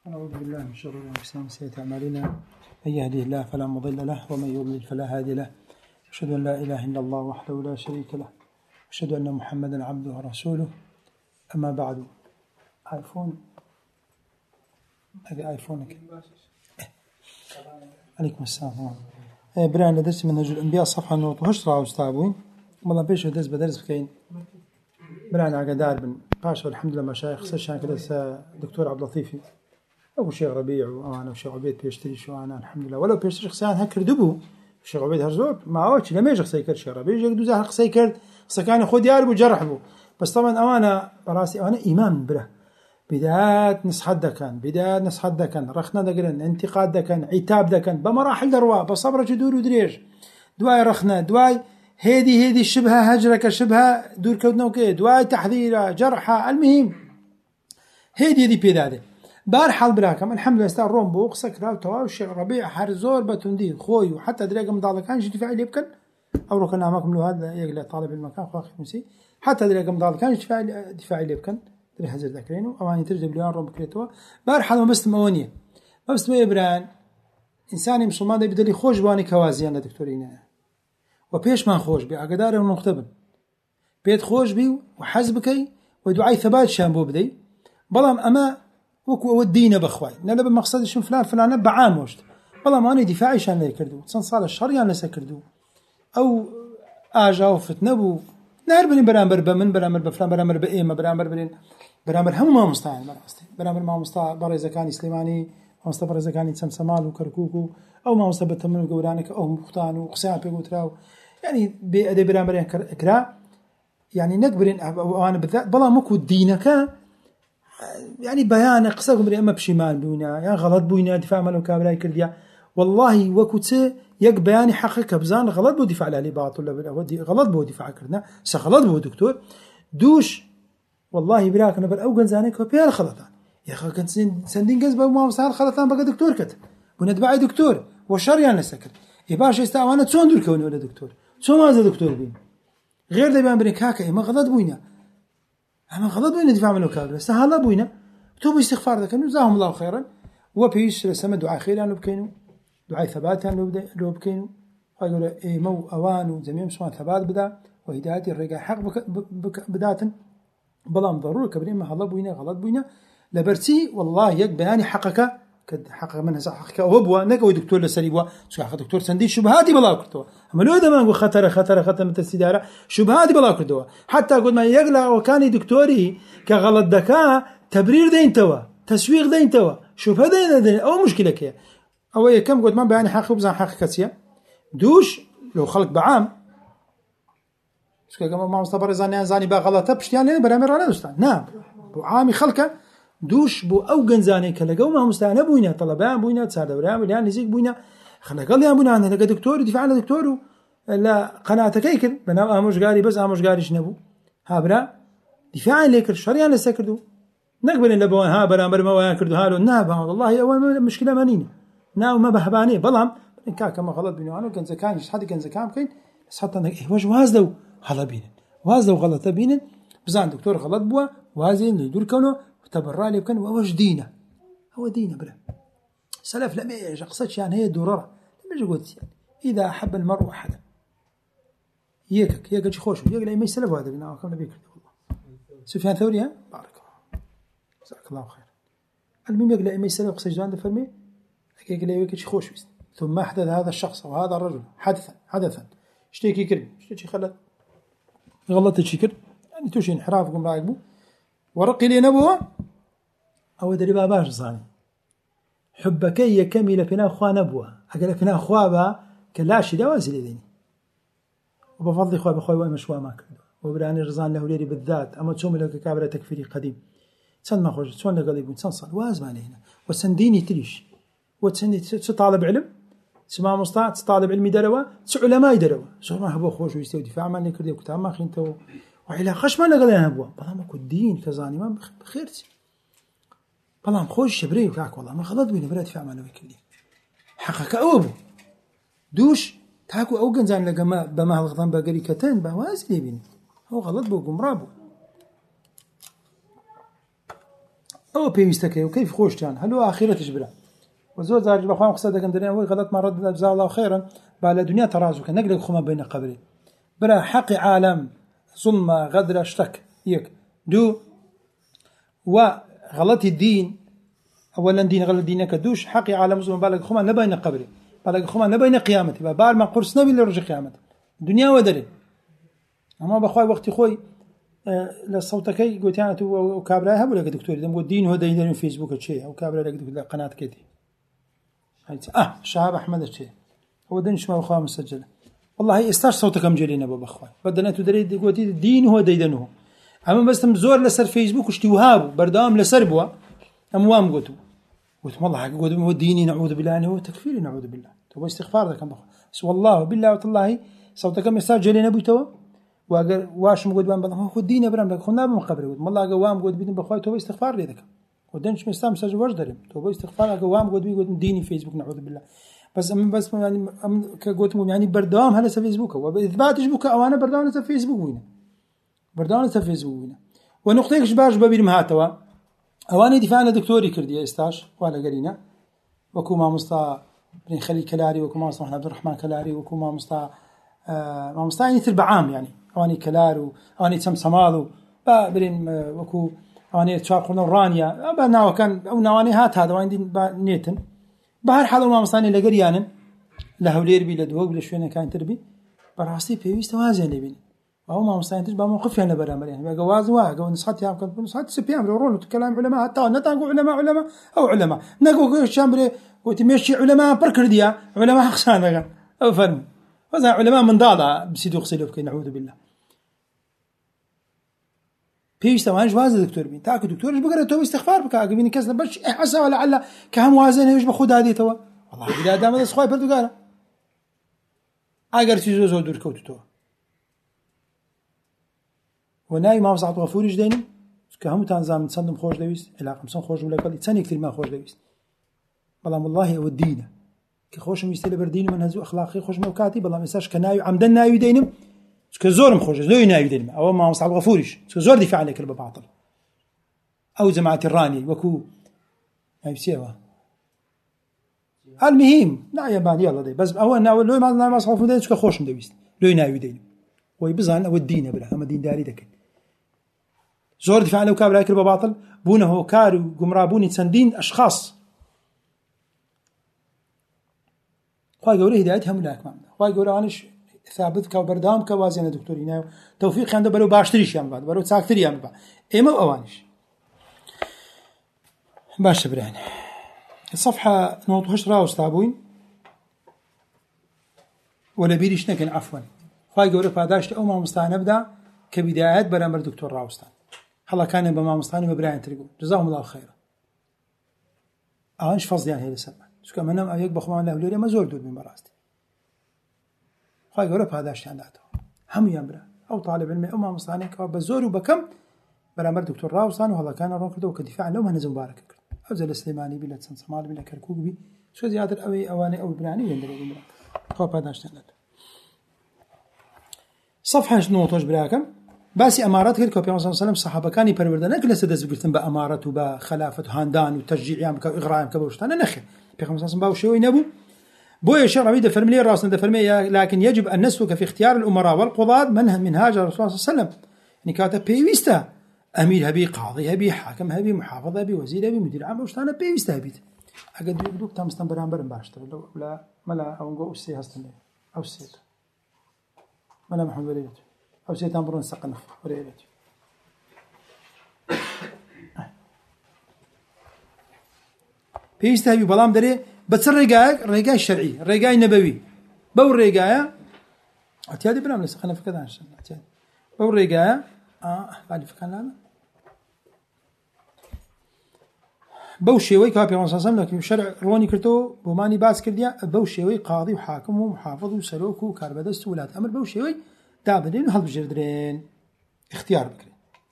أعوذ بالله من شرور أنفسنا وسيئات أعمالنا، من يهده الله فلا مضل له ومن يضلل فلا هادي له، أشهد أن لا إله إلا الله وحده لا شريك له، أشهد أن محمدا عبده ورسوله. أما بعد. آيفون هذه آيفونك. عليكم السلام. بران لدرس منهج الأنبياء صفحة نوت وهشرة أستاذين والله بيشو درس بدرس بكين بران عقدار بن باشا الحمد لله مشايخ سشان كده دكتور عبد اللطيفي أبو شيخ ربيع وأنا وشيخ عبيد بيشتري شو أنا الحمد لله ولو بيشتري شخصيان هكر دبو شيخ عبيد هرزور ما عوضش لما يجي خسيكر شيخ ربيع يجي دوزه خسيكر سكان خود ياربو جرحبو بس طبعا أنا راسي أنا إمام بره بداية نصحد دكان رخنا دكان انتقاد دكان عتاب دكان بمراحل دروا بصبر جدور ودريج دواي رخنا دواي هذه شبهة هجرك شبهة دور كودنا وكي دواي تحذير جرحة المهم هذه بيداده بار حال براكم الحمد لله استار روم بوق سكرا وتوا الشيخ ربيع حرزور بتندي خوي وحتى دريق مضال كان جدي فاعل يبكن او ركنا معكم له هذا يقلع طالب المكان خو اخي مسي حتى دريق مضال كان جدي دفاعي يبكن دري حزر ذاكرينه اواني ترجم ليان روم بكريتوا بار حال ما مونيه بس ما يبران انسان مسلمان ده بدلي خوش باني كوازيان دكتورين وبيش ما خوش بعقدار ونختبن بيت خوش بي وحزبكي ودعاء ثبات شامبو بدي بلام اما ودينا بخواي نلا بمقصد شو فلان بعاموشت والله ما أنا دفاعي شان لا يكردو صنصال الشر يعني سكردو أو آجاو فتنبو نهربني برامبر بمن برامبر بفلان برامبر بإيمة برامبر هم ما مستعين برامبر ما مستعين برا كان إسلاماني ما مستعين برا كان سمسمال وكركوكو أو ما مستعين بتمن وجورانك أو مختان وقسام بيقولوا يعني بأدي برامبر كرا يعني نكبرين وأنا بالذات بلا مكو دينك يعني بيان قصاكم أما بشمال بوينا يعني غلط بوينا دفاع مالو كابلاي كرديا والله وكوتse يك بياني حقك بزان غلط بو دفاع على باطل ولا غلط بو دفاع كردنا سغلط بو دكتور دوش والله براك انا بالاو غنزانك بيان خلطان يا اخي كنت سندين جذب ما وصل خلطان بقى دكتور كت وندبعي دكتور وشر يعني سكر يباش يستعوانا تسون دول كون ولا دكتور شو ما زاد دكتور بين غير ده بيان بريكاكا ما غلط بوينا أما غلط بوينا دفاع من الوكالة سهل بوينا توب استغفار ذاك جزاهم الله خيرا وبيش رسم دعاء خير يعني بكينو دعاء ثبات يعني لو بكينو قالوا إيه مو أوان زميم سواء ثبات بدا وهداية الرجاء حق بدات بلام ضروري كبرين ما غلط بوينا لبرتي والله يك بياني حقك كد حقق منها حقك وبوا نقوي دكتور لسريبوا شو حق دكتور سندي شبهاتي بلا كرتوا أما لو ده ما نقول خطر من السيدارة شبهاتي بلا كرتوا حتى قد ما يقلع وكان دكتوري كغلط دكا تبرير دين توا تسويق دين توا شبهة دين أو مشكلة كيا أو كم قد ما بيعني حق وبزان حق كسيا دوش لو خلق بعام شو كمان ما مستبر زاني بغلطة بشتيان برامر على دوستان نعم بعامي خلقه دوش بو أو جنزاني كلاجو ما مستعان بوينا طلبان بوينا تساعد ورام ولا نزيق بوينا خلق الله بوينا أنا لقى دكتور دفاع على دكتوره لا قناعة كيكل بنا أمش قاري بس أمش قاري شنبو هابرا دفاع ليك الشريعة لسكردو نقبل إن لبوا ها برامبر ما وياكردو هالو نابا والله أول مشكلة مانينا ناو ما بحباني بلام إن كما غلط بينه أنا كان زكان حد كان زكام كين بس حتى أنا إيه وجه وازلو هلا بينن وازلو غلط بينن بزان دكتور غلط بوا وازين يدور كونه تبرع لي بكن ووش دينه هو دينه بلا سلف لم يقصدش يعني هي دررة لم يقولش يعني إذا أحب المرء أحدا يكك خوش يقول ما يسلف هذا بنا كم نبيك والله سفيان ثوري ها بارك الله جزاك الله خير المهم يقول ما يسلف قصة جوان فرمي يقول يكك خوش ثم أحدث هذا الشخص أو هذا الرجل حدثا اشتكي كلمة اشتكي خلت غلطت شكر يعني توشي انحرافكم رايبو ورقي لي نبوه أو دربا باش صاني حبك يكمل فينا أخوة نبوه أقول فينا أخوة با كلاشي دوازي لذيني وبفضل أخوة بأخوة ومشوا ما كردوا وبراني رزان له ليري بالذات أما تسوم لك كابرة تكفيري قديم تسن ما خوش تسون لقليبون تسنصل وازم علينا وسنديني تريش وتسندي تطالب علم سما مستطاع تطالب علمي دروا علماء دروا شو ما هبوا خوش ويستوي دفاع ما نكردي وكتاب ما خينتو وعلى خش ما لقلنا هبوا بلام أكو الدين كزاني ما بخيرتي بلام خوش شبري وكاك والله ما غلط بيني برا دفاع ما نوي كردي حقك أوبو دوش تاكو أو جنزان لقما بما الغضن بقري كتن بوازي لي بيني هو غلط بو قمرابو أو بيستكي وكيف خوشتان هلو آخرة تجبره وزور زارج بخوان قصة كندرين أول غلط ما رد جزاه الله خيرا بعد الدنيا ترازك نقلق خما بين قبري بلا حق عالم ظلم غدر اشتك يك دو وغلط الدين أولا دين غلط دينك دوش حق عالم ظلم بالك خما نبين قبري بالك خما نبين قيامتي بار ما قرص نبي لرجع قيامتي الدنيا ودري أما بخوي وقت خوي لصوتكي قلت أنا وكابراها ولا دكتور إذا مقول دين هو دين فيسبوك شيء أو كابرا لك دكتور قناة كذي شهاب أحمد الشيء هو دينش ما بخواه مسجلة والله استاش صوتك مجرين أبو بخواه بدنا تدري قلت الدين هو دينه أما بس تمزور لسر فيسبوك وشتي وهابه بردام لسربوا أموام قلت والله قلت هو ديني نعوذ بالله هو تكفيري نعوذ بالله تو استغفار ذاك بخواه والله بالله وتالله صوتك مسجلين أبو تو واجر واش مقود بان بدهم خو دين ابراهيم لك خنا بمقبر والله قوام قود بيدن بخوي تو استغفار ليك ودنش مستام سج وش درم تو استغفار قوام قود بيقول ديني فيسبوك نعوذ بالله بس يعني كقولت يعني بردوام هلا فيسبوك واثبات فيسبوك او انا بردوام على فيسبوك وين بردوام على فيسبوك وين ونقطه شباش ببير مهاتوا اواني دفاعنا دكتوري كردي استاش ولا قرينا وكو ما مستا بن خليل كلاري وكو ما مصطفى عبد الرحمن كلاري وكو ما مستا ما مستا يعني تربع عام يعني أواني كلارو أواني سمسمالو برين وكو أواني تشاقون رانيا أبنا وكان أو نواني هات هذا وين دين نيتن بهر حال ما مصاني لقريانا له لير بي لدوق لشوينا كان تربي براسي بيويست وازن لبين أو ما مصاني تجبا موقف يعني برامر يعني جواز واحد جو نصحت يا كنت نصحت سبيام رولو تكلم علماء حتى نتاقو علماء أو علماء نقول شامبري وتمشي علماء بركرديا علماء خسانة أو فهم هذا علماء من ضاضع بسيدو خسلوك نعوذ بالله بيش تمانج وازن دكتور بين تاكو دكتور ايش بقرا تو استغفار بك عقبيني كسر باش حسا ولا على كهم وازن ايش باخذ هذه توا والله اذا دام هذا خوي بردو قال اگر تيزو زو دور كوتو تو وناي ما وصعت غفور جديني كهم تنظام تصدم خوش دويس علاقه مسن خوش ولا قال ثاني كثير ما خوش دويس والله والله ودينا كخوش ميستل بردين من هزو اخلاقي خوش موكاتي والله مساش كنايو عمدنا نايو دينم كزور مخرج زوي نايو دينم او ما وصعت غفورش كزور دفاع عليك الباطل او جماعه الراني وكو هاي سيوا المهم لا يا بان يلا دي بس هو انه لو ما صحف ديش كخوش مدويست لو نايو دينم وي بزان او الدين بلا اما دين داري دك زور دفاع على وكابل عليك الباطل بونه كارو قمرابوني تسندين اشخاص خواهي قولي هدايتهم لك ما خواهي قولي أناش ثابت كوبردام كوازين دكتورين توفيق عنده بلو باشتريش يام بعد بلو تساكتري يام بعد إما وأوانش باش برهن الصفحة نوضحش راوس تابوين ولا بيريش نكن عفوا خواهي قولي فاداشت أو ما مستعى نبدأ كبدايات برامر دكتور راوستان هلا كان بما مستعني مبراهن تريقون جزاهم الله خيرا أوانش فضل يعني هي لسبب شو كمان أنا أيق بخوان له ليرة ما زول دود من براستي خاي قرب هذا الشيء عنده هم يمبر أو طالب علم أو ما مصانع كبزور وبكم برامر دكتور راوسان وهلا كان رونكده وكدفاع عنه وهنزم مبارك أو زل السليماني بلا سنسمال بلا كركوك بي شو زيادة أوي أواني أو بناني يندري بمرا خاب هذا الشيء عنده صفحة نوتوش براكم باسي أمارات غير كوبي صلى الله عليه وسلم صحابة كاني پروردن كل سدز بقولتن بأمارات وبخلافة هاندان وتشجيع يام كإغراء كبوشتان نخي بيخمس أصلا باوشوا ينبو بويا الشرع بيد فرملي راسنا دفرمي لكن يجب أن نسلك في اختيار الأمراء والقضاة منهاج الرسول صلى الله عليه وسلم يعني كاتب بيويستا أمير هبي قاضي هبي حاكم هبي محافظ هبي وزير هبي مدير عام وشتانا بيويستا هبيت أقد يقولك تامستان برامبر باشتر لا ملا أو نقول أسي هستن أو سيد ملا محمد وليد أو سيد أمرون سقنف وليد بيويستا هبي بلام دري بس الرجاء الشرعي الرجاء النبوي بو الرجاء أتيادي برام لسه خلنا في كذا عشان أتيادي بو الرجاء بعد فكان لا بو شيوي كابي وانصاصم لكن الشرع رواني كرتو بماني باس كرديا بو شيوي قاضي وحاكم ومحافظ وسلوك وكاربدست ولاد أمر بو شيوي دابدين وحل بجردرين اختيار بكري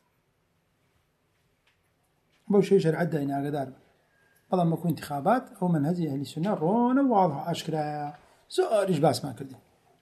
بو شيوي شرع عدائنا قدار والله ما كون انتخابات أو منهجي أهل السنة رونا واضحة أشكرا زورج باس ما كردين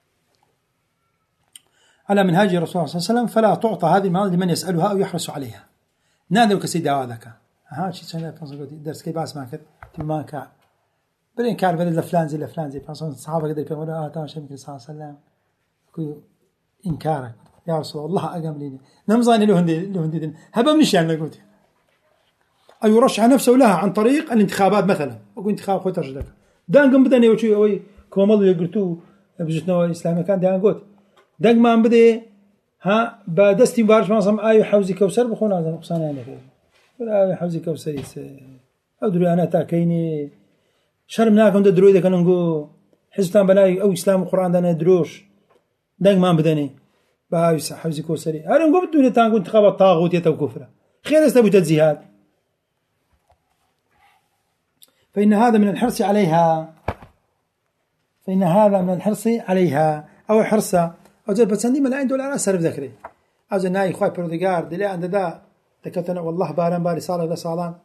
على منهاج الرسول صلى الله عليه وسلم فلا تعطى هذه المال لمن يسألها أو يحرص عليها نادوا كسيدا هذاك ها شيء شنو قلت درس كي باس ما كنت ما كان برين كان بدل لفلان زي فاصل صحابه قدر يقولوا تمام شيء صلى الله عليه وسلم كل إنكارك يا رسول الله أقام لي نمزاني له هندي هبا منش يعني قلت أي يرشح نفسه لها عن طريق الانتخابات مثلا أقول انتخاب خوي ترجلك دان قم بدني وشي أوي كومالو يقولتوا بجتنا الإسلامي كان دان قلت دان ما بدي ها بدستي بارش مثلا أي حوزي كوثر بخون هذا نقصان يعني ولا أي حوزي كوثر أدري أنا تاكيني شرمناكم تدروا إذا كانوا نقول حزتان بلاي أو إسلام القرآن ده ندروش دان ما بدني بايس حوزي كوثري أنا نقول بدون تانقول انتخابات طاغوت يتو كفرة خير استبوا تجزيهات فإن هذا من الحرص عليها أو حرصة أو جل بتسندي من عنده الآن أسر بذكره أو ناي خوي بروديجار دلي عند دا تكتنا والله باري صالة لا صالان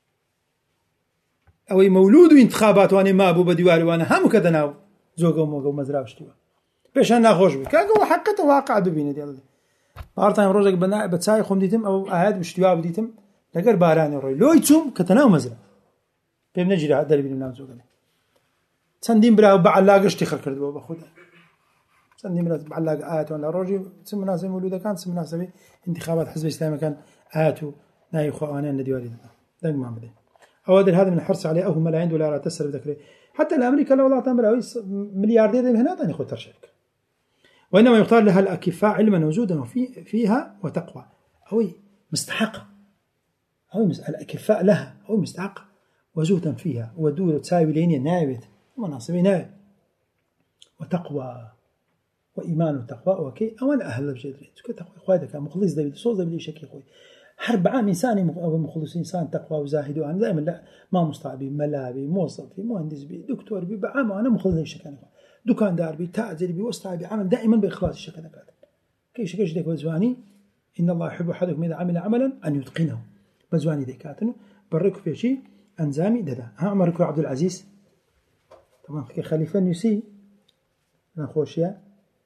أو مولود انتخابات وأنا ما أبو بديواري وأنا هم كذا ناو زوجة وموجة ومزرعة شتوه بيش أنا خوش بي كأجو حقته واقع دبينه دي الله بارتايم روجك بناء بتساي خم ديتم أو أهاد مشتواه بديتم لقر باران الرأي لو يتوم كتناو مزرعة بنجري هذا اللي بيننا زوجنا سندين برا بعلاق اشتخر كردوا بخوده سندين برا بعلاق آيات ولا روجي سمنا زي مولوده كان سمنا سبي انتخابات حزب الإسلام كان آياته ناي خوانين الذي والد ده ما بدي أودر هذا من الحرص عليه أو ما لا عنده ولا را تسر بذكره حتى الأمريكا لو لا تمر ملياردير من هنا تاني خطر شركة وإنما يختار لها الأكفاء علما وجودا فيها وتقوى أو مستحقة أو الأكفاء لها أو مستحقة وزهدا فيها ودود تساوي لين نايبت مناصبي نايب وتقوى وإيمان وتقوى وكي أولا أهل بجدرين تقوى إخواتك مخلص دبي صوت دبي شكل أخوي حرب عام إنساني أو مخلص إنسان تقوى وزاهد وأنا دائما لا ما مستعبي ملابي موظف بي مهندس بي دكتور بي بعام وأنا مخلص شكل دكان دار بي تاجر بي وستعبي عمل دائما بإخلاص الشكل هذا كي شكل ذيك وزواني إن الله يحب أحدكم إذا عمل عملا أن يتقنه بزواني ذيكاتنه برك في شيء أنزامي ددا ها عمر عبد العزيز طبعا خليفة نسي نخوشيا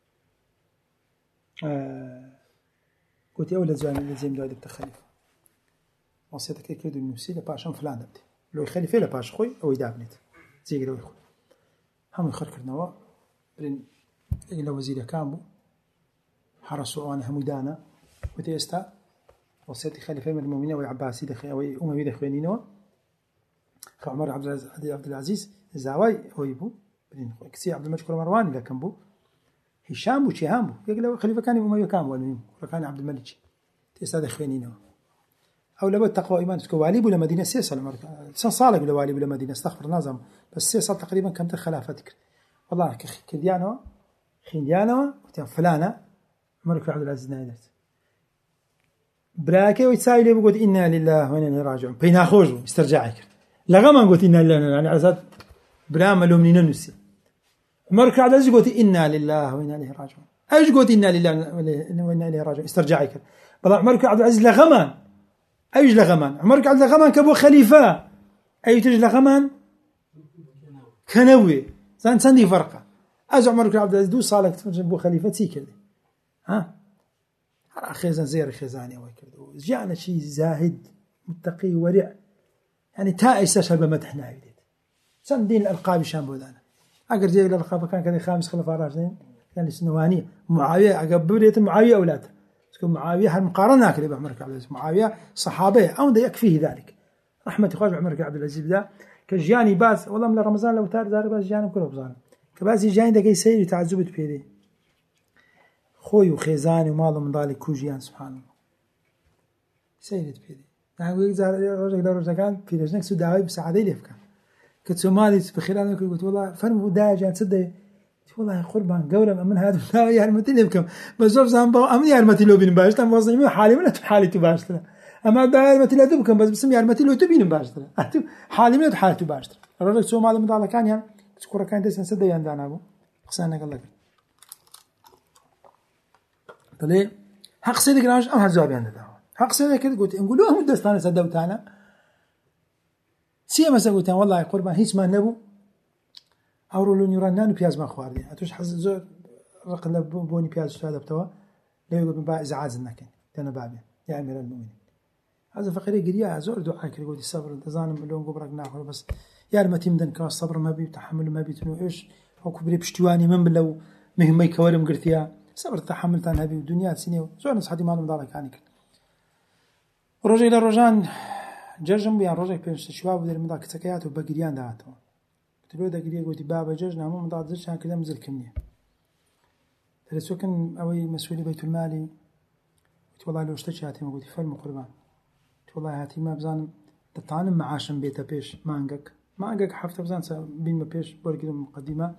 قلت أولى زواني اللي زي مدوادي بتخليفة وصيتك يكردو النسي لباشا فلان دبتي لو خليفة لباش خوي أو يدابنت زي قدو يخوي هم يخر كرنوا برين إلى وزير كامبو حرسوا أنا همودانا وتيستا وصيتي خليفة من المؤمنين والعباسي دخي أو أموي دخوينينوا عمر عبد العزيز الزاوي هو يبو برين كسي عبد الملك مروان لكن بو هشام وشهام بو يقول خليفة كان أموي كامبو المهم وكان عبد الملك تيستا دخوينينوا أو لابد تقوى إيمان تكوالي ولا مدينة سيسة الأمريكا صالح ولا والي ولا مدينة استغفر نظام بس سيسة تقريبا كم تخلافتك والله كديانو خينديانو فلانة عمرك عبد العزيز نايدرت براكي ويتساوي لي بقول إنا لله وإنا إليه راجعون بينا خوجو استرجاعك لغما قلت إنا لله يعني على أساس برام لومنين نسي عمرك عبد العزيز قلت إنا لله وإنا إليه راجعون أيش قلت إنا لله وإنا إليه راجعون استرجاعك والله عمرك عبد العزيز لغمان أيش لغمان عمرك عبد لغمان كبو خليفة أي تج لغمان كنوي زين سندي فرقة أز عمرك عبد العزيز دو صالك تفرج بو خليفة تي كذي ها خيزان زير خيزاني وكذا جاءنا شيء زاهد متقي ورع يعني تائس أشهر بمدحنا عيدت سندين الألقاب شام بودانا أقر جاي الألقاب كان كذا خامس خلفاء راشدين كان سنوانية معاوية عقب معاوية أولاده معاوية هالمقارنة كذا بعمرك عبد العزيز معاوية صحابي أو ده يكفيه ذلك رحمة إخوان عمرك عبد العزيز ده كجاني باز والله من رمضان لو تار دار باز جاني كله بزان كباز جاني ده كي سير تعذبت بيدي خوي وخيزاني وماله من ذلك كوجيان سبحان الله سيرت بيدي يعني يجزار رجع دار رجع كان في رجنك سوداوي بسعادة ليه كان كتسومالي بخلال قلت والله فرم ودا جان صدق والله يا قربان قولا من هذا لا يعلمتي لكم بزوف زنبا أمني يعلمتي لو بين باش تم وظيفة حالي من حالي تباشتره أما دايرمتي لا دبكم بس بسم يعلمتي لو تبين باشتره حالي من حالي تباشتره الرجل سو ماله مدالة كان يعني تذكر كان دسن سد يندانا أبو قصنا قال لك طلع حق سيدك ناش أم هالجواب يندانا حق سيدك كده قلت نقولوا هم دستانة سدوتانا سيا مثلا قلت والله يا قربان هيس ما نبو أورولون يرانان بياز ما خواردين أتوش حز زور رقنا بوني بياز شهادة بتوا لا يقول من بقى إزعاز النكين تنا بابي يا أمير المؤمنين هذا فقيري قريا زور دعاء كريقود الصبر تزانم ملون قبرك ناخذ بس يا المتي مدن كا الصبر ما بي تحمل ما بي تنو إيش أو كبري بشتواني من بلو مهم يكورم قرتيا صبر تحمل تان هبي ودنيا سنين زور ناس حدي معلوم دارك يعني رجع إلى رجان جرجم بيان رجع بينش شباب ودير مداك سكيات وبقريان دهاتهم تلو دا قريا قلت بابا جرجنا هم مدار زرش عن كذا مزل كمية تلسوكن أوي مسؤولي بيت المالي والله لو اشتكي هاتي ما قلت فلم قربان والله هاتي ما بزانم تتعلم معاشم بيتا بيش ما عندك حفظ بزان بين ما بيش بورقي مقدمة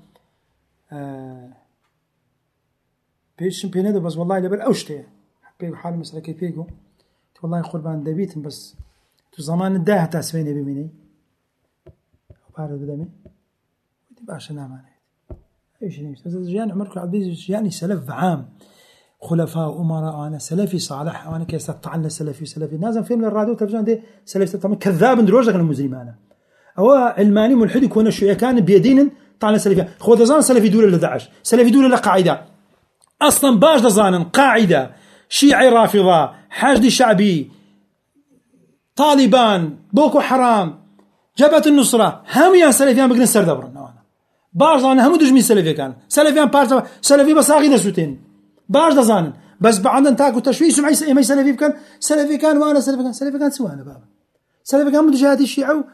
بيش بينادو بس والله لبل أوشته بيجو حال مسألة كي بيجو والله قربان دبيتن بس تو زمان الداه تاسويني بمني وبارد بدمي ودي باشا نامانه ايش نيش جيان عمرك عبد يعني سلف عام خلفاء أمراء أنا سلفي صالح وأنا كيس طعنا سلفي نازم فيلم الراديو تلفزيون دي سلفي طبعا كذاب دروجك المجرم أنا أو علماني ملحد يكون الشيء كان بيدين طعنا سلفي خود زان سلفي دولة لداعش سلفي دولة لقاعدة أصلا باش دزان قاعدة شيعي رافضة حاشد شعبي طالبان بوكو حرام جبهة النصرة هم يا سلفيان بقنا سر دبرنا باش أنا هم دجمي سلفي كان سلفيان بارت سلفي بس عقيدة سوتين باش دزانن بس بعدين تاكو تشويه سمعي ما سلفي كان وانا سلفي كان سوانا بابا سلفي كان دجاتي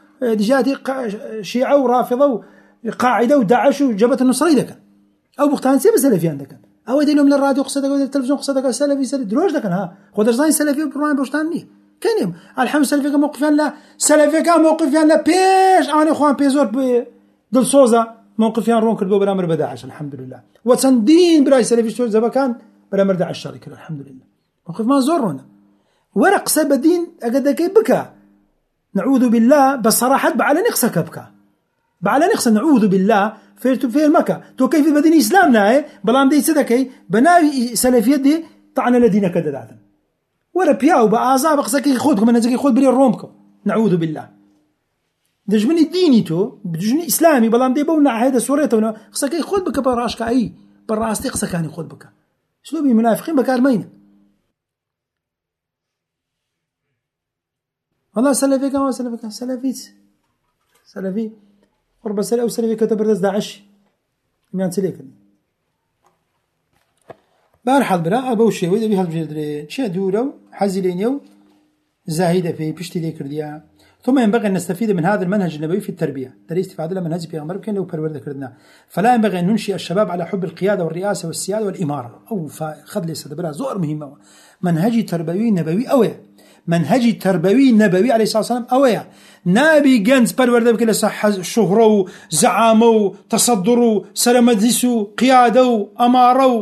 شيعة ورافضة وقاعدة وداعش وجبهة النصرة ذاك أو بختان سيب سلفيان ذاك أو يدينهم من الراديو قصدك أو التلفزيون قصدك سلفي دروج ذاك ها خد زين سلفي برنامج بوشتاني كنيم الحمد سلفي كان موقفيان لا سلفي كان موقفيان لا بيش أنا إخوان بيزور دل صوزة موقفيان رون كربو برامر بداعش الحمد لله وتندين براي سلفي شو زبكان برامر داعش الشركة الحمد لله موقف ما زورنا ورق سبدين أقدك بكى نعوذ بالله بصراحة بعلى نقصك بكى بعلى نقص نعوذ بالله في المكة تو كيف بدين إسلامنا بلام دي صدقي بناوي سلفية دي طعنا الذين كدداتن ورا بياو بأعزاء بقصك يخودكم من نزك يخود بري رومكم نعوذ بالله دجمني ديني تو بدجني إسلامي بلام دي بونا هيدا سوريته قصك يخود بك براشك أي براستي قصك كان يخود بك شلو بي منافقين بكار مين والله سلفي كان سلفي قرب سلفي أو سلفي كتب ردز داعش ميان سليك بارحال برا أبو شيء وإذا بيهال بجدري شيء دورو حزلينيو زاهدة في بشتي ذكر ديا ثم ينبغي أن نستفيد من هذا المنهج النبوي في التربية دليل استفادة منهج بيغمبر كان لو برور ذكرنا فلا ينبغي أن ننشئ الشباب على حب القيادة والرئاسة والسيادة والإمارة أو فخذ لي صدبرا زور مهمة منهج تربوي نبوي أوي منهج تربوي نبوي عليه الصلاة والسلام أوي نبي جنس برور ذكر لصح شهرة زعامة تصدر سلامدسو قيادة أمارة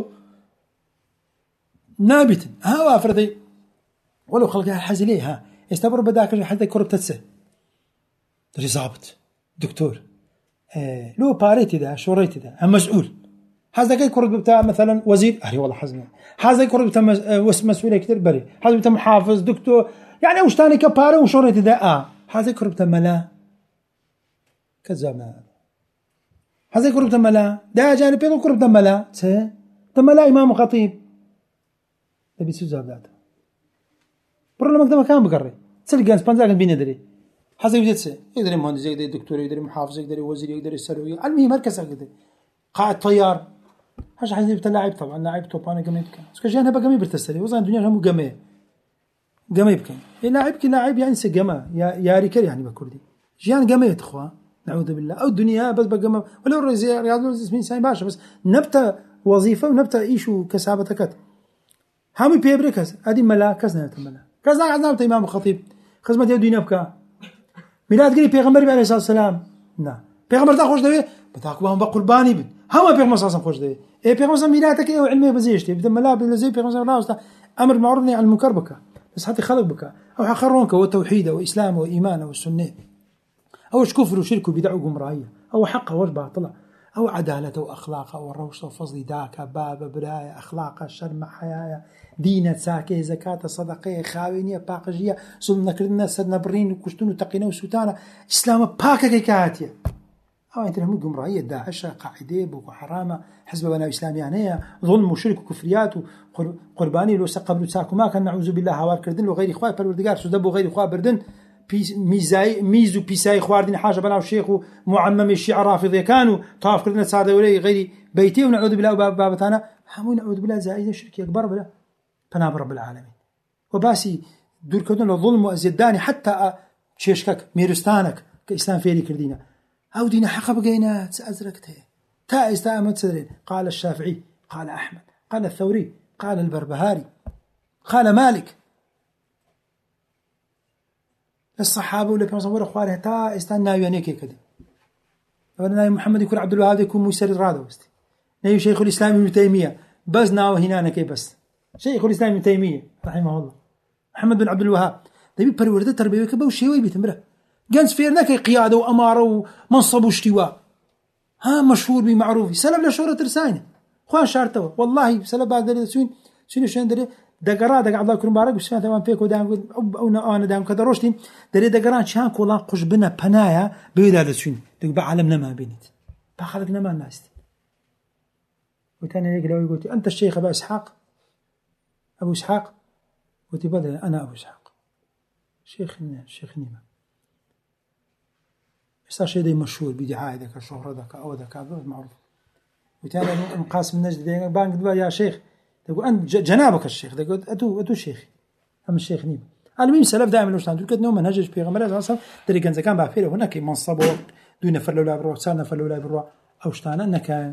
نابت ها وافردي ولو خلقها حزليه ها استبر بداك حتى كرب تتسه دري ضابط دكتور لو باريتي ده شوريتي ده هم مسؤول هذا كي كرب بتاع مثلا وزير أهلي والله حزمي هذا كرب بتاع مسؤولية كتير بري هذا بتاع محافظ دكتور يعني وش تاني كبارة وشوريتي ده هذا كرب بتاع ملا كذابنا هذا كرب بتاع ملا ده جانب يقول كرب بتاع ملا تملا إمام خطيب تبي تسوزها بلاده برا المكتب كان بقري تلقى سبانزاك بين يدري حسب يجلس يقدر مهندس يقدر دكتور يقدر محافظ يقدر وزير يقدر يسروي علمي مركز يقدر قائد طيار حاجة حزين بتلاعب طبعا لاعب توبانا جميل كان بس كجانا بقى جميل بتسلي وزان الدنيا هم جميل كان لاعب يعني سجما يا ريكر يعني بكردي جيان جميل إخوة نعوذ بالله أو الدنيا بس بقى جما ولا رياض اسمين ساي باشا بس نبتة وظيفة ونبتة إيشو كسابتك هامي بيبركس هذه ملاكس نهت ملا كذا عندنا إمام الخطيب خدمة الدنيا بكا ميلاد قريب بيغمبر عليه الصلاة والسلام نعم بيغمبر تا خوش دوي بتاكلهم بقرباني بن هما بيغمبر صلى الله عليه وسلم خوش دوي بيغمبر ميلادك علمي بزيشتي بدل ملا بزي بيغمبر الله أمر معروف عن المنكر بكا بس حتى خلق بكا أو حخرونك والتوحيد وإسلام وإيمان والسنة أو كفر وشرك وبدع وجمراهية أو حق وباطلة أو عدالة وأخلاق أو الروش وفضل داك باب براية أخلاق شرم حياة دينة ساكة زكاة صدقة خاوينية باقجية ظلم نكرنا سدنا برين وكشتون وتقينا وسوتانا إسلام باكة كاتية أنت لهم جمهورية داعش قاعدة بوكو حرامة حزب بناء إسلاميانية ظلم وشرك وكفريات وقرباني لو سقبلوا ساكو ما كان نعوذ بالله هوار كردن وغير إخوة بالوردقار سودب وغير إخوة بردن ميزو بيساي خواردين حاجة بناء الشيخ ومعمم الشيعة رافضية كانوا طاف كردنا صار دولي غير بيتي ونعوذ بالله وبابتانا همو نعوذ بالله زائد شرك أكبر بلا فناب رب العالمين وباسي دور كردن الظلم وأزيداني حتى شيشكك ميرستانك كإسلام فيري كردينا أو دينا حق بقينا أزرقته تا استأمت صدرين قال الشافعي قال أحمد قال الثوري قال البربهاري قال مالك الصحابة ولا بيرسون ولا خواره تا استنى يانيك كده ولا محمد يكون عبد الوهاب يكون مسرد راده بس نيو شيخ الإسلام ابن تيمية بس ناو هنا كي بس شيخ الإسلام ابن تيمية رحمه الله محمد بن عبد الوهاب تبي برورده تربيه كبا وشيوي بيتمره جنس فيرنا كي قيادة وأمارة ومنصب واشتواء ها مشهور بمعروف سلب لشهرة ترسانه خوان شارته والله سلب بعد ذلك سين شو عندنا دقرات دق عبد الله كريم بارك وسمعت تمام فيك ودام أو أنا دام كذا روشتين دري دقرات شان كولا قش بنا بنايا بيد هذا سين دق بعلمنا ما بينت بخلقنا ما الناس وتاني يقول لو يقول أنت الشيخ أبو إسحاق قلت بدل أنا أبو إسحاق شيخ نيمة صار شيء مشهور بدعايتك شهرتك أو ذاك معروف وتاني مقاسم النجد دينا بانك دوا يا شيخ تقول أنت جنابك الشيخ تقول أتو شيخ هم الشيخ نيمة المهم سلف دائما لوش تقول كده نوم منهج في غمرة أصلا تري كان زكان بعفيره هناك منصب دون نفر لولا بروا صار نفر لولا بروا أو شتانا إنك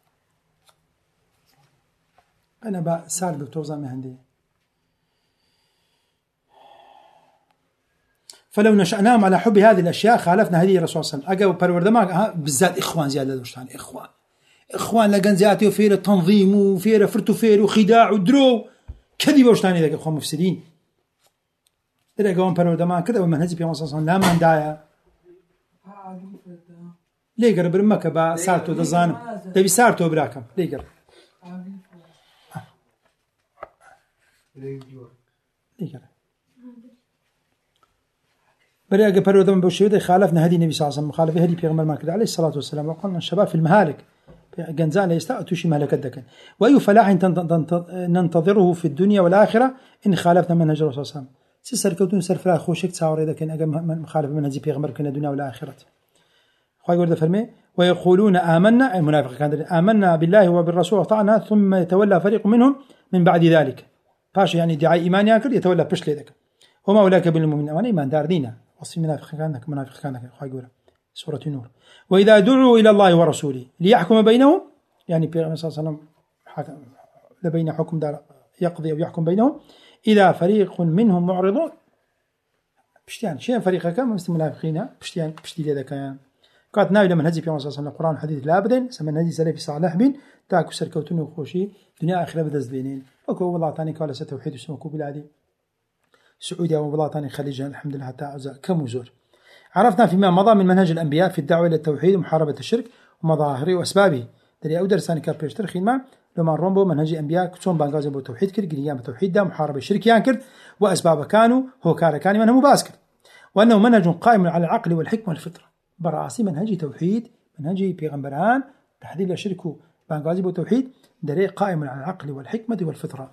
أنا بقى سال بتوزع مهندي فلو نشأناهم على حب هذه الأشياء خالفنا هدي الرسول صلى الله عليه وسلم أجا برورد ما بالذات إخوان زيادة دوشتان إخوان لقن زيادة وفير تنظيم وفير فرتو فير وخداع ودرو كذي بوشتان إذا إخوان مفسدين إذا قوم برورد ما كذا ومنهج في مصر صلى الله عليه وسلم لا من داعي ليه قرب المكة با سارتو دزانم تبي سارتو براكم ليه قرب بريء قبل ودم بوشيده خالفنا هدي النبي صلى الله عليه وسلم مخالفه هدي بيغمر ما كده عليه الصلاة والسلام وقلنا الشباب في المهالك جنزان يستأتوا شي مهلك الدكن وأي فلاح ننتظره في الدنيا والآخرة إن خالفنا منهج الرسول صلى الله عليه وسلم سيسر كوتون سر فلا خوشك تصور إذا كان أجا مخالف منهج بيغمر كنا الدنيا والآخرة خاي يقول فرمي ويقولون آمنا المنافق كان آمنا بالله وبالرسول وطعنا ثم يتولى فريق منهم من بعد ذلك باش يعني دعاء إيمان ياكل يتولى بش لذلك وما أولاك بالمؤمنين وأنا إيمان دار دينا وصي منافق كانك خاي يقول سورة النور وإذا دعوا إلى الله ورسوله ليحكم بينهم يعني بيغمر صلى الله عليه وسلم حكم لبين حكم دار يقضي أو يحكم بينهم إذا فريق منهم معرضون بشتيان شيء فريق كم مثل المنافقين بشتي لذا كان قد ناوي لمن هدي في صلى الله عليه وسلم القرآن الحديث لا أبدا سمن هدي سلفي صالح بين تاكو سركوتون وخوشي دنيا آخرة بدز بينين وكو والله تاني قال ستوحيد وسمكو بلادي سعودية والله تاني خليج الحمد لله حتى أعزاء كم وزور عرفنا فيما مضى من منهج الأنبياء في الدعوة إلى التوحيد ومحاربة الشرك ومظاهره وأسبابه دري أو درساني كابيشتر خدمة لما رومبو منهج الأنبياء كتون بانغازي بو توحيد كر قريان بتوحيد دا محاربة الشرك يانكر وأسباب كانوا هو كان منه مباسكر وأنه منهج قائم على العقل والحكمة والفطرة براسي منهج توحيد منهج بيغمبران تحديد الشرك بانغازي بو توحيد دري قائم على العقل والحكمة والفطرة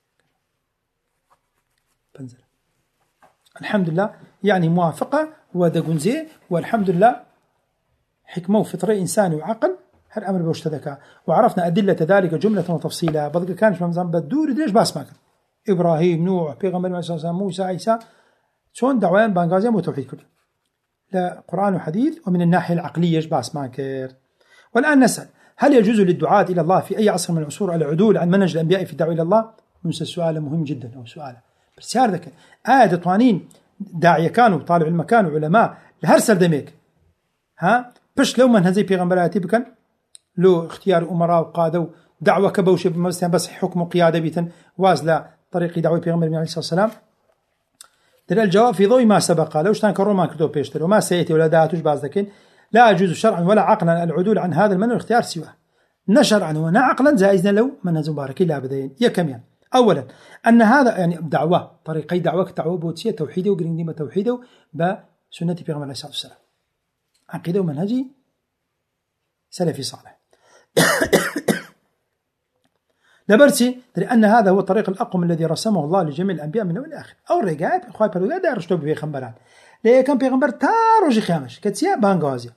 بنزل الحمد لله يعني موافقة ودقنزي والحمد لله حكمة وفطرة إنساني وعقل هل أمر بوشتدك وعرفنا أدلة ذلك جملة وتفصيلا بدك كانش ممزان بدور ليش باس ماكن إبراهيم نوح بيغمبر موسى عيسى شون دعوان بانغازي وتوحيد كله لا قرآن وحديث ومن الناحية العقلية باس ماكر. والآن نسأل هل يجوز للدعاة إلى الله في أي عصر من العصور العدول عن منهج الأنبياء في الدعوة إلى الله؟ نسأل سؤال مهم جدا أو سؤال بس هذا آية طوانين داعية كانوا طالب المكان وعلماء لهرسل دميك ها بش لو من هذي بيغمبراتي بكن لو اختيار أمراء وقادة دعوة كبوش بس حكم وقيادة بيتن وازلا طريق دعوة بيغمبر عليه الصلاة والسلام ترى الجواب في ضوء ما سبق لو اشتان كروما كتب بيشتر وما سيأتي ولا داتوش بعض ذكين لا يجوز شرعا ولا عقلا العدول عن هذا المنهج اختيار سواه نشرعا ونا عقلا جائزا لو منهج مبارك لا بدين يا كميان أولا أن هذا يعني دعوة طريقي دعوة بوتسية توحيده وقرنديمة توحيده بسنة بيغمبر عليه الصلاة والسلام عقيدة ومنهجي سلفي صالح. لبرسي لأن هذا هو الطريق الأقوم الذي رسمه الله لجميع الأنبياء من أول آخر. أو الرجال إخوة بلوغا دار رشتوا بيغمبران ليه كان بيغمبر تاروجي خامش كتيا بانغازيا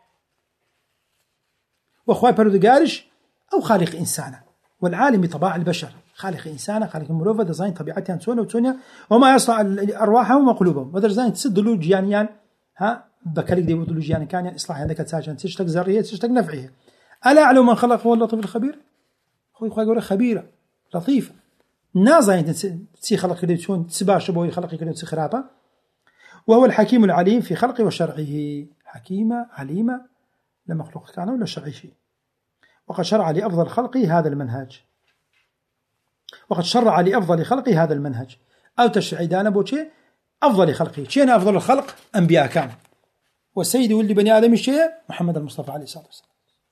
وإخوة بلوغارش أو خالق إنسانا والعالم بطباع البشر خالق إنسانا خالق مروفة دزاين طبيعتها نسونا وتسونيا وما يصنع أرواحهم وقلوبهم ودرزاين تسدلوا جيانيان ها بكالك دي ودلوا جيان كان يعني إصلاح عندك تساجن تشتق زرية تشتق نفعية. ألا أعلم من خلق هو اللطيف الخبير. خوي يقول خبيرة لطيفة نازين تسي خلق كده تكون تسباش بوي خلق كده تسخرابة. وهو الحكيم العليم في خلقه وشرعه. حكيمة عليمة لمخلوق كان ولا شرعي شيء. وقد شرع لأفضل خلقه هذا المنهج. وقد شرع لأفضل خلقه هذا المنهج أو تشريع دانا بوشي أفضل خلقه. شينا أفضل الخلق أنبياء كان والسيد ولد بني آدم الشيء محمد المصطفى عليه الصلاة والسلام.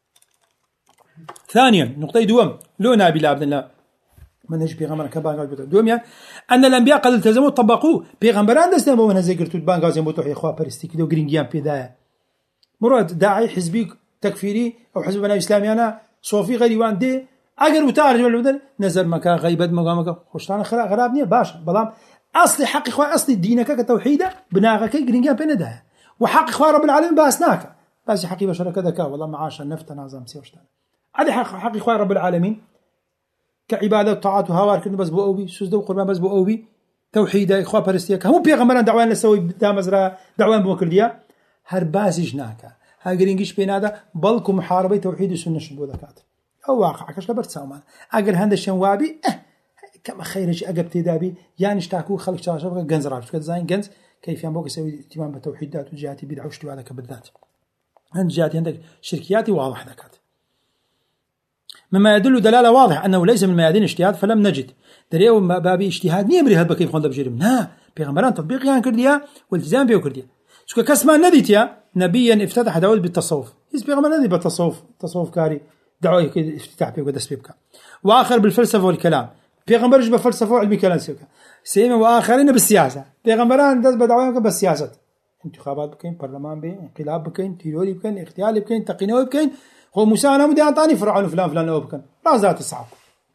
ثانيا نقطة دوم لو نبي لعبد الله منهج بيغمبر كبان دوم يعني أن الأنبياء قد التزموا طبقوه بيغمبران دستنبوا من هزيقرتوا بانغازين بوتوحي إخوة برستيكي دو جرينجيان بيدايا مراد داعي حزبي تكفيري أو حزب بناء إسلامي أنا صوفي غيري وان دي أجر وتعرج من الودن نزل مكان غيبت مقامك خوشتان غرابني باشا بلام أصلي حق إخوة أصلي دينك كتوحيدة بناغك جرينجيان بيندايا وحق إخوة رب العالمين باسناك بس حقي بشر كذا كا والله معاش النفط نازم سيوشتان هذا حق إخوة رب العالمين كعبادة وطاعات وهوار كنا بس بوأوبي سجدة وقربان بس بوأوبي توحيد إخوة برستيك هم بيغمران دعوان لسوي دامزرا دعوان بوكرديا هرباسي جناكا هاجرينجيش بين هذا بلكو محاربة توحيد السنة شبو ذكات أو واقع كش لبرت سامان أجر هند الشنوابي كم خيرج أجب تدابي يعني اشتاكو خلق شاشة جنز رابش كذا زين جنز كيف ينبغي يسوي اهتمام بالتوحيدات وجهاتي بدعة وشتوا هذا كبدات عند جهاتي عندك شركياتي واضح ذكات مما يدل دلالة واضحة أنه ليس من ميادين اجتهاد فلم نجد دريو بابي اجتهاد نيمري هذا كيف خلنا بجرم نا بيغمران تطبيق يعني كرديا والتزام بيه كرديا شو كسمة نديتيا نبيا افتتح داود بالتصوف هيز بيغمران ندي بالتصوف كاري دعوة افتتاح بيه وقدس بيبكا وآخر بالفلسفة والكلام بيغمرش بفلسفة وعلمي كلام سيوكا سيما وآخرين بالسياسة بيغمران داز بدعوة بالسياسة انتخابات بكين برلمان بين انقلاب بكين تيروري بكين اغتيال بكين تقينوي بكين هو موسى أنا مدي أعطاني فرعون فلان أو بكن رازات الصعب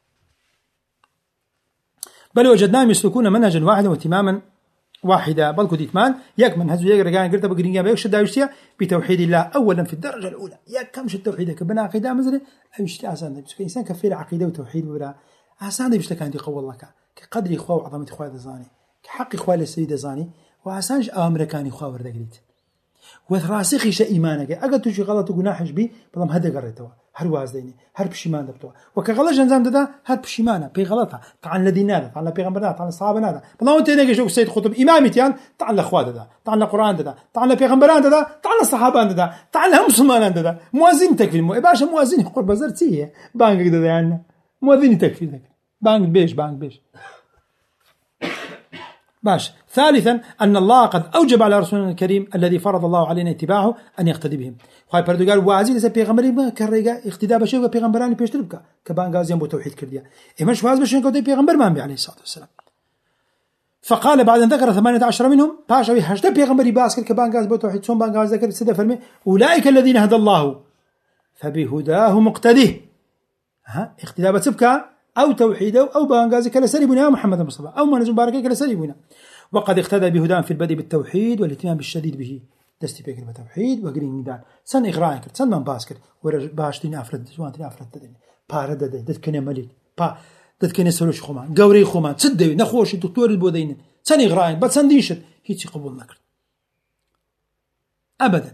بل وجدناهم يسلكون منهجا واحدا واهتماما واحدا بل كديتمان ياك منهج ياك رجعنا قلت بقرينجا بيك شد عيشتيا بتوحيد الله أولا في الدرجة الأولى ياك كم شد توحيدك كبنا عقيدة مزري عيشتي أسان بس كإنسان كفير عقيدة وتوحيد ولا أسان بيشتك عندي قوة الله كقدر إخوة وعظمة إخوة الزاني كحق إخوة للسيد الزاني وأسانج أمريكاني إخوة وردقريت وثراسخي شيء إيمانك أقد تجي غلط وجناحش بي بلام هذا قريتوا هر وازديني هر بشيمان دبتوا وكغلط جنزام ددا هر بشيمانه بغلطها طعن الذين هذا طعن بيغمبرنا طعن الصحابه هذا بلام انت نجي شوف السيد قطب امامتيان طعن الاخوات هذا طعن القران هذا طعن بيغمبران هذا طعن الصحابه هذا طعن هم مسلمان هذا مؤذن تكفي باشا مؤذن قرب زرتيه بانك كذا يعني مؤذن تكفي بانك بيش باش. ثالثا أن الله قد أوجب على رسولنا الكريم الذي فرض الله علينا اتباعه أن يقتدي بهم. خاي بردو قال وعزيز إذا بيغمبري ما كرجع اقتداء بشيء وبيغمبراني بيشتربك كبان غازيان بتوحيد كرديا. إيماش فاز بشين كوتي بيغمبر ما بي عليه الصلاة والسلام. فقال بعد أن ذكر 18 منهم باشوي حشد بيغمبري باسكر كبان غاز بتوحيد سون بان غاز ذكر سيدة فرمي أولئك الذين هدى الله فبهداه مقتديه. اقتداء بتبكى أو توحيده أو بانغازي كلا سليبنا محمد المصطفى أو منهج مبارك كلا سليبنا. وقد اقتدى بهداه في البدء بالتوحيد والاهتمام بالشديد به دستي بيكر بالتوحيد وقرين ميدان سن إغراء كرت سن من باسكر وباشتين أفرد جوانتين أفرد تدني بارد دد كنا ملك دد كنا سلوش خمان قوري خمان تصدق نخوش الدكتور البودين سن إغراء بس سن ديشت هيك قبول نكر أبدا.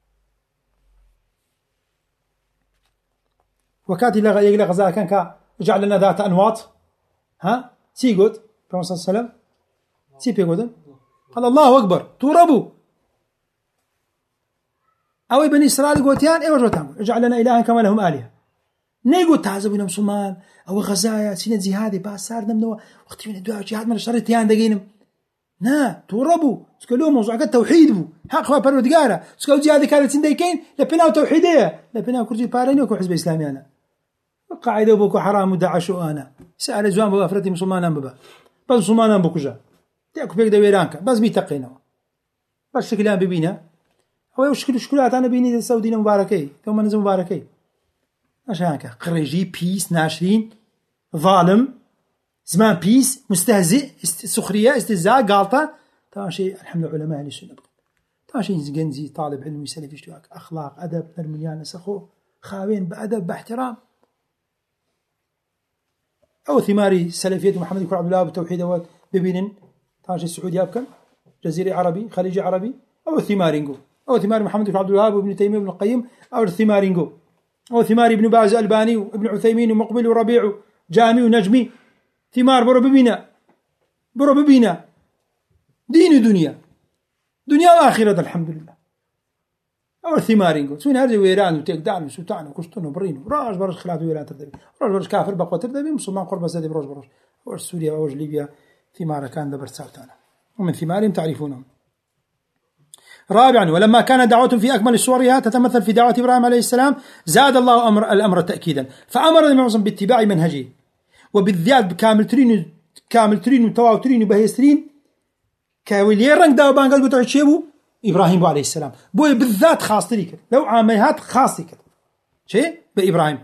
وكاتي يقول غزاء كان كا جعل لنا ذات أنواط سيقود صلى الله عليه وسلم سيبي قدن قال الله أكبر توربوا أو بني إسرائيل قوتيان إيه وجوتهم اجعل لنا إلها كما لهم آلهة نيقول تعذبوا مسلمان أو غزايا سنة جهادي باس صار نمنوا وقت من الدعاء جهاد من الشر تيان دقينم نا توربوا سكلوا موضوع التوحيد بو حق خوا بردقارة سكلوا جهادي كانت سنديكين لبناو توحيدية لبناو كرجي باريني وكو حزب إسلامي أنا قاعدة بوكو حرام ودعشو أنا سأل جوان بو أفرتي مسلمان ببا بس مسلمان بوكو جا تأكل بيك دويرانك بس بيتقينه بس شكلان ببينا هو شكلات أنا بيني السعودية مباركة يوم نزل مباركة عشان كه قريجي بيس ناشرين ظالم زمان بيس مستهزئ سخرية استهزاء غلطة طبعا شيء الحمد لله علماء أهل السنة طبعا شيء جنزي طالب علم يسلف يشتواك أخلاق أدب نرميان نسخه خاوين بأدب باحترام أو ثماري سلفية محمد بن عبد الله بالتوحيد ببنين طبعا شيء السعودية أبكر جزيري عربي خليجي عربي أو ثمارينجو أو ثمار محمد بن عبد الوهاب وابن تيمية وابن القيم أو الثمارينجو أو ثمار ابن باز الباني وابن عثيمين ومقبل وربيع جامي ونجمي ثمار برو ببينا دين دنيا وآخرة الحمد لله أو الثمارينجو سوين هذا ويران وتقدان وسوتان وكشتون وبرين راج برج خلات ويران تردبي راج كافر بقوة تردبي مسلمان قرب سادي برج أو سوريا أو ليبيا ثمار كان دبر سالتانا ومن ثمارهم تعرفونهم. رابعا ولما كان دعوتهم في أكمل صورها تتمثل في دعوة إبراهيم عليه السلام زاد الله الأمر تأكيدا فأمر النبي باتباع منهجه وبالذات كامل ترين وتواوترين وبهيسترين كاولي رنگ داو بانقل بتوع شيبو إبراهيم عليه السلام بوي بالذات خاص تريك لو عاميات خاص كده شيء بإبراهيم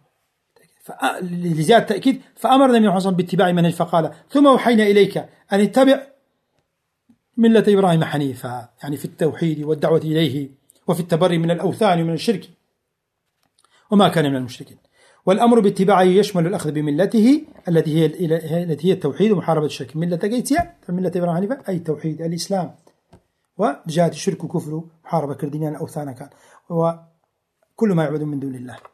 لزيادة تأكيد فأمر النبي باتباع منهج فقال ثم أوحينا إليك أن اتبع ملة إبراهيم حنيفا يعني في التوحيد والدعوة إليه وفي التبري من الأوثان ومن الشرك وما كان من المشركين والأمر باتباعه يشمل الأخذ بملته التي هي التوحيد ومحاربة الشرك ملة قيتيا ملة إبراهيم حنيفا أي التوحيد الإسلام وجهة الشرك وكفر محاربة كردينيان الأوثان كان وكل ما يعبد من دون الله.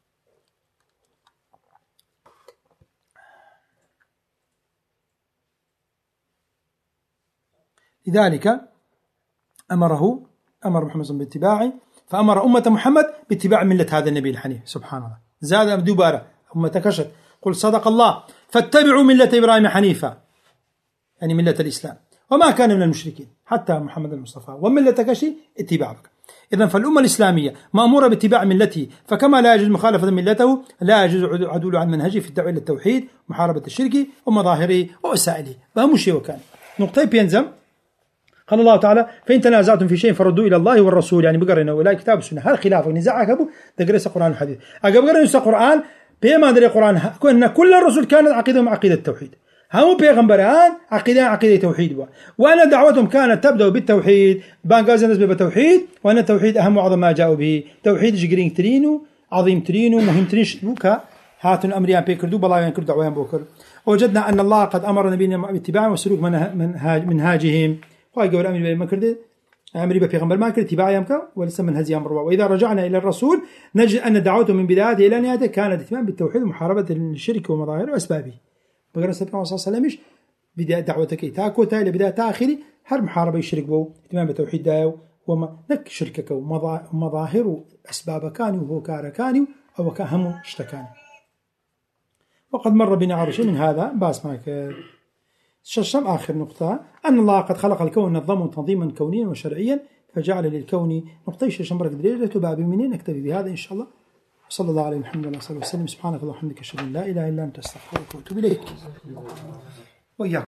لذلك أمر محمد باتباعه فأمر أمة محمد باتباع ملة هذا النبي الحنيف سبحان الله زاد دوبارة أمة كشت قل صدق الله فاتبعوا ملة إبراهيم حنيفا يعني ملة الإسلام وما كان من المشركين حتى محمد المصطفى وملة كشي اتباعك. إذن فالأمة الإسلامية مأمورة باتباع ملته فكما لا يجوز مخالفة ملته لا يجوز عدول عن منهجه في الدعوة إلى التوحيد محاربة الشرك ومظاهره ووسائله فهم شيء وكان نقطة بينزم قال الله تعالى فإن تنازعتم في شيء فردوا إلى الله والرسول يعني بقرنا ولا كتاب السنة هل خلاف نزاعك أبو تقرأ القرآن الحديث أقبل ينسى القرآن بما دري القرآن كأن كل الرسل كانت عقيدتهم عقيدة التوحيد هم بيغمبران عقيدة توحيد وأن دعوتهم كانت تبدأ بالتوحيد بانقاز الناس بالتوحيد وأن التوحيد أهم وأعظم ما جاءوا به توحيد جرين ترينو عظيم ترينو مهم ترين شبوكا هاتن أمريان بيكردو بلايان كردو دعوان بوكر وجدنا أن الله قد أمر نبينا باتباعهم وسلوك منهاجهم ويقول أمري ما كرد أمري بيغمبر ما كرد اتباع يمك ولسه منهج أمر وإذا رجعنا إلى الرسول نجد أن دعوته من بدايته إلى نهايته كانت اتمام بالتوحيد ومحاربة الشرك ومظاهره وأسبابه بقرن سيدنا محمد صلى الله عليه وسلم بداية دعوتك تاكو تالي بداية تآخري هر محاربة الشرك بو اتمام بالتوحيد داو وما نك شركك ومظاهر أسباب كانوا وهو كار كانوا أو كهم اشتكاني وقد مر بنا عرش من هذا باس معك ششم آخر نقطة أن الله قد خلق الكون نظمه تنظيما كونيا وشرعيا فجعل للكون نقطة ششم برك دريجة تباب منين نكتفي بهذا إن شاء الله صلى الله عليه محمد صلى الله عليه وسلم سبحانك اللهم وبحمدك أشهد أن لا إله إلا أنت أستغفرك وأتوب إليك وإياك.